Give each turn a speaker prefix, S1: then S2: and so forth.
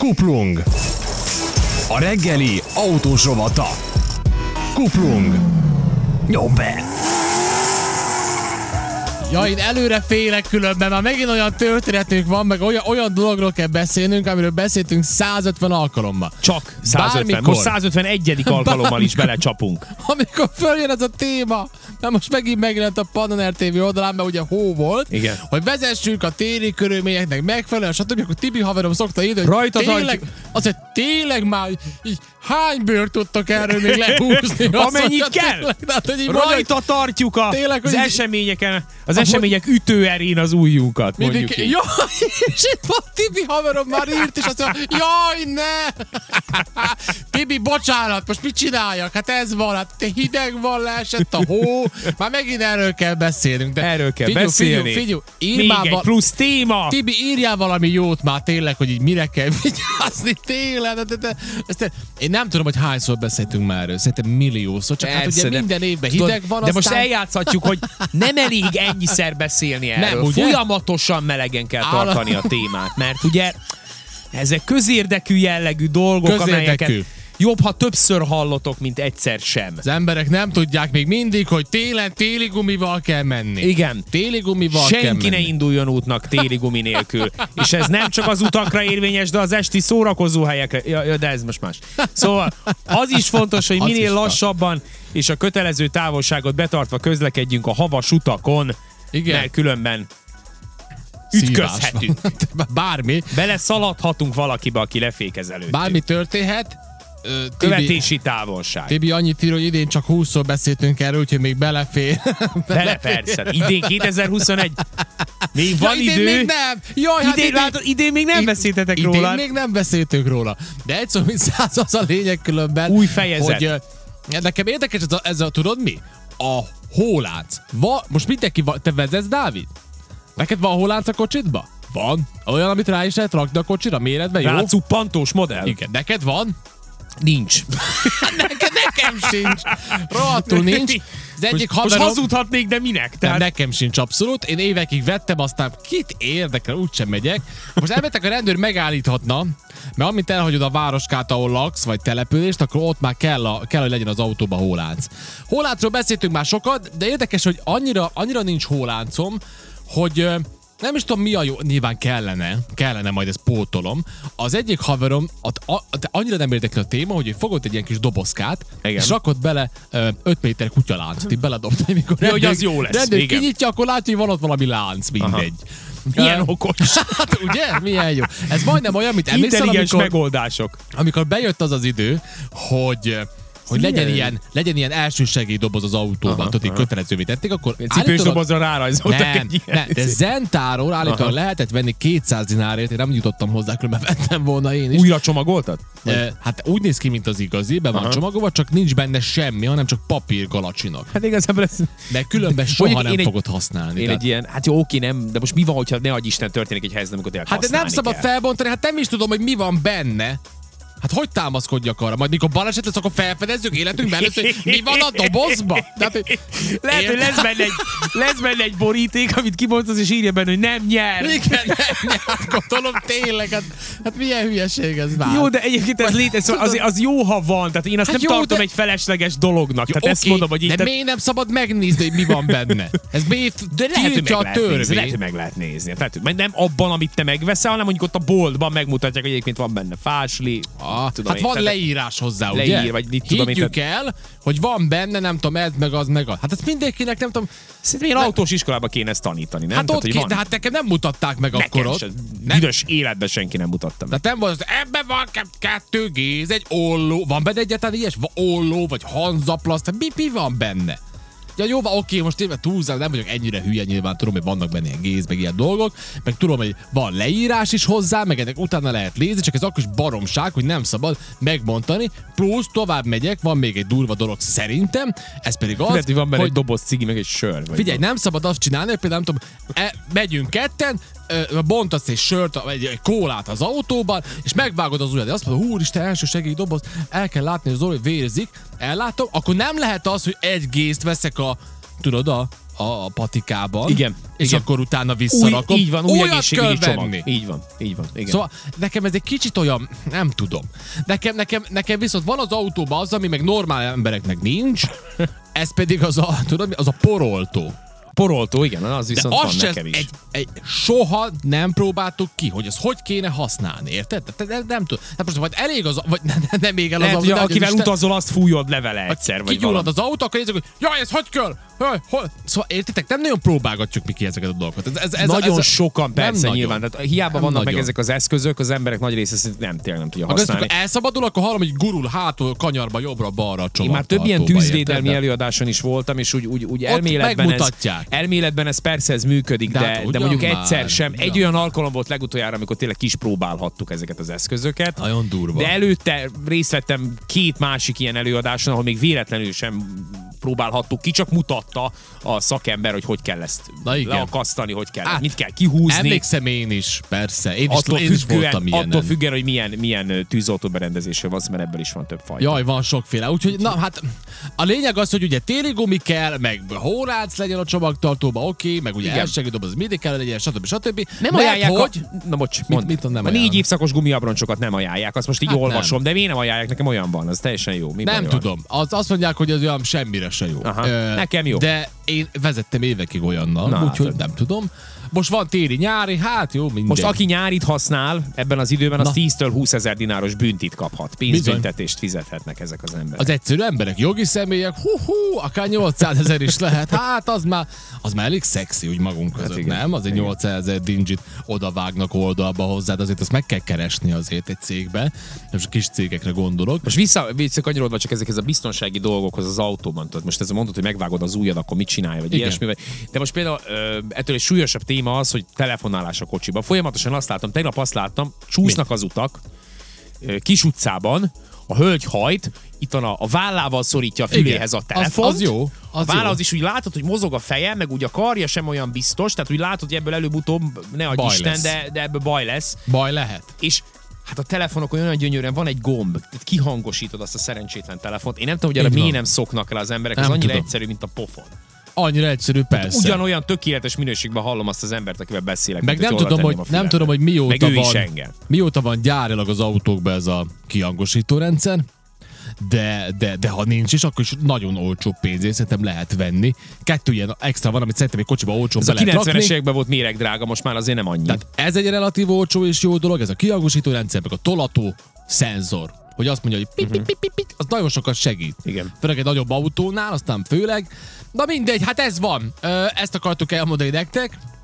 S1: Kuplung. A reggeli autós rovata. Kuplung. Nyomd be!
S2: Ja, én előre félek különben, már megint olyan történetünk van, meg olyan dologról kell beszélnünk, amiről beszéltünk 150 alkalommal.
S3: Csak 150.
S2: Bármikor.
S3: Most 151. alkalommal is belecsapunk.
S2: Amikor följön ez a téma, mert most megint megjelent a Pannoner TV oldalán, mert ugye hó volt,
S3: Igen.
S2: hogy vezessünk a téli körülményeknek megfelelően, stb. Akkor Tibi haverom szokta írni, hogy
S3: Rajta
S2: tényleg már így hány bőrt tudtok erről még lehúzni?
S3: Amennyit kell. Rajta tartjuk
S2: tényleg,
S3: az
S2: hogy
S3: eseményeken, az események ütőerén az ujjunkat, mondjuk így.
S2: Jaj, és itt van Tibi haverom már írt, és azt mondja, jaj, ne! Tibi, bocsánat, most mit csináljak? Hát ez van, hát te hideg van, leesett a hó, már megint erről kell beszélnünk. De
S3: erről kell beszélni.
S2: Figyelj,
S3: még egy plusz téma.
S2: Tibi, írjál valami jót már tényleg, hogy így mire kell vigyázni tényleg. Én nem tudom, hogy hányszor beszéltünk már erről, szerintem milliószor, csak hát ugye minden évben hideg van,
S3: de
S2: aztán...
S3: most eljátszhatjuk, hogy nem elég ennyiszer beszélni erről.
S2: Nem, ugye?
S3: Folyamatosan melegen kell tartani a témát, mert ugye ezek közérdekű jellegű dolgok, amelyeket jobb, ha többször hallotok, mint egyszer sem.
S2: Az emberek nem tudják még mindig, hogy télen téli gumival kell menni.
S3: Igen.
S2: Téli gumival kell menni.
S3: Senki ne induljon útnak téli gumi nélkül. És ez nem csak az utakra érvényes, de az esti szórakozó helyekre. Ja, de ez most más. Szóval az is fontos, hogy minél lassabban és a kötelező távolságot betartva közlekedjünk a havas utakon, igen. Mert különben ütközhetünk.
S2: Bármi.
S3: Beleszaladhatunk valakibe, aki lefékez előttünk.
S2: Bármi történhet.
S3: Követési távolság.
S2: Tibi annyit ír, hogy idén csak 20-szor beszéltünk erről, úgyhogy még belefér.
S3: Bele persze. Idén 2021. Még van idő.
S2: Még nem. Jaj,
S3: idén még nem beszéltetek róla.
S2: Idén még nem beszéltünk róla. De egy szó, mint 100 az a lényeg különben.
S3: Új fejezet.
S2: Hogy, nekem érdekes ez a tudod mi? A hólánc. Most mindenki te vezetsz, Dávid? Neked van hólánc a kocsitba? Van. Olyan, amit rá is lehet rakni a kocsira méretben, jó?
S3: Rácuppantós modell.
S2: Igen. Neked van?
S3: Nincs.
S2: Nekem sincs. Rohadtul nincs. Az egyik haverom...
S3: Most hazudhatnék, de minek?
S2: Tehát... Nekem sincs abszolút. Én évekig vettem, aztán kit érdekel, úgysem megyek. Most elmentek, a rendőr megállíthatna, mert amint elhagyod a városkát, ahol laksz, vagy települést, akkor ott már kell, hogy legyen az autóba hólánc. Hóláncról beszéltünk már sokat, de érdekes, hogy annyira nincs hóláncom, hogy... Nem is tudom, mi a jó, nyilván kellene, majd ezt pótolom. Az egyik haverom, annyira nem érdekli a téma, hogy fogott egy ilyen kis dobozkát, igen. És rakott bele 5 méter kutyaláncot, így beledobta, amikor
S3: hogy az jó lesz.
S2: Rendőr kinyitja, akkor látja, hogy van ott valami lánc, mindegy.
S3: Milyen okos.
S2: Hát ugye? Milyen jó. Ez majdnem olyan, mint emlékszel,
S3: intelligens megoldások.
S2: Amikor bejött az idő, hogy legyen ilyen elsősegélydoboz az autóban, tudod, kötelezővé tették, akkor
S3: cipős dobozra rárajzoltak egy ilyen.
S2: De Zentáról állítólag lehetett venni 200 dinárért, én nem jutottam hozzá, különben vettem volna én is.
S3: Újra csomagoltad?
S2: Hát úgy néz ki, mint az igazi, be van csomagolva, csak nincs benne semmi, hanem csak papír galacsinak.
S3: Hát igazából ez...
S2: De különben soha nem fogod használni.
S3: Én egy ilyen, hát jó, oké, nem, de most mi van, hogyha ne adj Isten történik egy helyzet, amikor tényleg használni
S2: Hát de nem szabad felbontani, hát nem is tudom, hogy mi van benne. Hát hogy támaszkodjak arra? Majd mikor baleset lesz, akkor felfedezzük életünkben először, hogy mi van a dobozba?
S3: Lehet, hogy lesz benne egy boríték, amit kibontasz, és írja benne, hogy nem nyer.
S2: Igen, nem nyer. Gondolom, tényleg. Hát milyen hülyeség ez már.
S3: Jó, de egyébként ez létezik, az jó, ha van. Tehát én azt nem tartom egy felesleges dolognak.
S2: Jó,
S3: tehát ezt mondom, hogy
S2: de miért nem szabad megnézni, hogy mi van benne? Ez tiltja a törvény.
S3: Lehet, hogy meg lehet nézni. Tehát nem abban, amit te megveszel, hanem mondjuk ott a boltban megmutatják, hogy egyébként van benne fásli.
S2: Tudom hát van leírás hozzá, ugye?
S3: Vagy
S2: higgyük el, hogy van benne, nem tudom, ez meg az meg az. Hát ezt mindenkinek, nem tudom...
S3: Szerintem ilyen autós iskolába kéne ezt tanítani, nem?
S2: Hát
S3: tehát,
S2: ott de hát nekem nem mutatták meg akkor ott.
S3: Büdös életben senki nem mutatta meg.
S2: Tehát nem volt, ebben van 2 géz, egy olló. Van benne egyáltalán ilyes? Olló, vagy hanzaplaszt, mi van benne? Ja, jó, oké, most tényleg túlzál, nem vagyok ennyire hülye, nyilván tudom, hogy vannak benne ilyen géz, meg ilyen dolgok, meg tudom, hogy van leírás is hozzá, meg ennek utána lehet nézni, csak ez akkor is baromság, hogy nem szabad megmondani, plusz tovább megyek, van még egy durva dolog szerintem, ez pedig az,
S3: hogy van benne egy doboz cigi, meg egy sör.
S2: Figyelj, nem szabad azt csinálni, hogy például nem tudom, megyünk ketten, bontasz egy sört, egy kólát az autóban, és megvágod az ujjad, de azt mondod, úristen, elsősegélydoboz, el kell látni, hogy Zoli vérzik, ellátom, akkor nem lehet az, hogy egy gézt veszek a a patikában.
S3: Igen.
S2: És
S3: igen.
S2: akkor utána visszarakom.
S3: Így van, új egészségügyi csomag.
S2: venni.
S3: Így van. Igen.
S2: Szóval nekem ez egy kicsit olyan, nem tudom. Nekem viszont van az autóban az, ami meg normál embereknek nincs, ez pedig az a poroltó.
S3: Poroltó, igen, az viszont
S2: de
S3: van nekem is.
S2: Soha nem próbáltuk ki, hogy az hogy kéne használni, érted? Nem tudom. Hát most vagy elég az, vagy nem még el az
S3: autó. Akivel utazol, azt fújod le vele egyszer, vagy
S2: kigyullad az autó, akkor nézzük, hogy jaj, ez hogy kell? Szóval értitek, nem nagyon próbálgatjuk mi ki ezeket a dolgokat.
S3: Nagyon sokan persze
S2: nagyon.
S3: nyilván, tehát hiába
S2: Nem
S3: vannak
S2: nagyon.
S3: meg ezek az eszközök, az emberek nagy része tényleg nem tudja használni.
S2: Akkor elszabadul, akkor hallom, hogy gurul hátul, kanyarba, jobbra-balra a csomagtartóba.
S3: Én már több ilyen tűzvédelmi előadáson is voltam, és úgy elméletben ez persze ez működik, de mondjuk egyszer sem. Egy olyan alkalom volt legutoljára, amikor tényleg kipróbálhattuk ezeket az eszközöket.
S2: Nagyon durva.
S3: De előtte részt vettem 2 másik ilyen előadáson, ahol még véletlenül sem próbálhattuk ki, csak mutatta a szakember, hogy kell ezt leakasztani, hogy kell, mit kell kihúzni.
S2: Emlékszem én is, persze. Én is voltam ilyen.
S3: Attól függően, hogy milyen tűzoltó berendezésre van, mert ebből is van több fajta.
S2: Jaj, van sokféle. Úgyhogy, na hát a lényeg az, hogy ugye téli gumi kell, meg hórác legyen a csomagtartóba, oké, meg ugye elsegítőbb, az mindig kell legyen, stb.
S3: Nem ajánlják, hogy... Na bocs,
S2: nem
S3: a 4 évszakos gumiabroncsokat nem ajánlják, azt most így olvasom, de miért nem ajánlják, nekem olyan van, az teljesen jó.
S2: Nem tudom, azt mondják, hogy az olyan semmire se jó.
S3: Nekem jó.
S2: De én vezettem évekig olyannal, úgyhogy nem tudom. Most van téli-nyári, hát jó, mindegy.
S3: Most aki nyárit használ ebben az időben, az 10-től 20 000 dináros büntit kaphat. Pénzbüntetést fizethetnek ezek az emberek.
S2: Az egyszerű emberek, jogi személyek, akár 800 000 is lehet. Hát az már elég szexi úgy magunk között, nem? Azért 800 000 dindzsit odavágnak oldalba hozzád, azért azt meg kell keresni azért egy cégbe. Most a kis cégekre gondolok.
S3: Most visszakanyarodva csak ezekhez a biztonsági dolgokhoz az autóban. Tehát most ez mondod, hogy megvágod az ujjad, akkor mit csinálj, vagy ilyesmi. De most például ettől egy súlyosabb téma az, hogy telefonálás a kocsiba. Folyamatosan tegnap azt láttam, csúsznak az utak, kis utcában, a hölgy hajt, itt a vállával szorítja a füléhez a telefont.
S2: Az jó.
S3: A vállához is úgy látod, hogy mozog a feje, meg úgy a karja sem olyan biztos, tehát úgy látod, hogy ebből előbb-utóbb, ne adj Isten, de ebből baj lesz.
S2: Baj lehet.
S3: És hát a telefonokon olyan gyönyörűen van egy gomb, tehát kihangosítod azt a szerencsétlen telefont. Én nem tudom, hogy erre miért nem szoknak rá az emberek, ez annyira egyszerű, mint a pofon.
S2: Annyira egyszerű, persze.
S3: Ugyanolyan tökéletes minőségben hallom azt az embert, akivel beszélek.
S2: Meg nem tudom, hogy mióta van gyárilag az autókban ez a kihangosító rendszer, de ha nincs is, akkor is nagyon olcsó pénzért szerintem lehet venni. 2 ilyen extra van, amit szerintem egy kocsiba olcsó be lehet rakni.
S3: 90-es években volt méregdrága, most már azért nem annyi.
S2: Tehát ez egy relatív olcsó és jó dolog, ez a kihangosító rendszer, meg a tolató szenzor. Hogy azt mondja, hogy pip, az nagyon sokat segít.
S3: Igen.
S2: Főleg egy nagyobb autónál, aztán főleg. Na mindegy, hát ez van. Ezt akartuk elmondani nektek.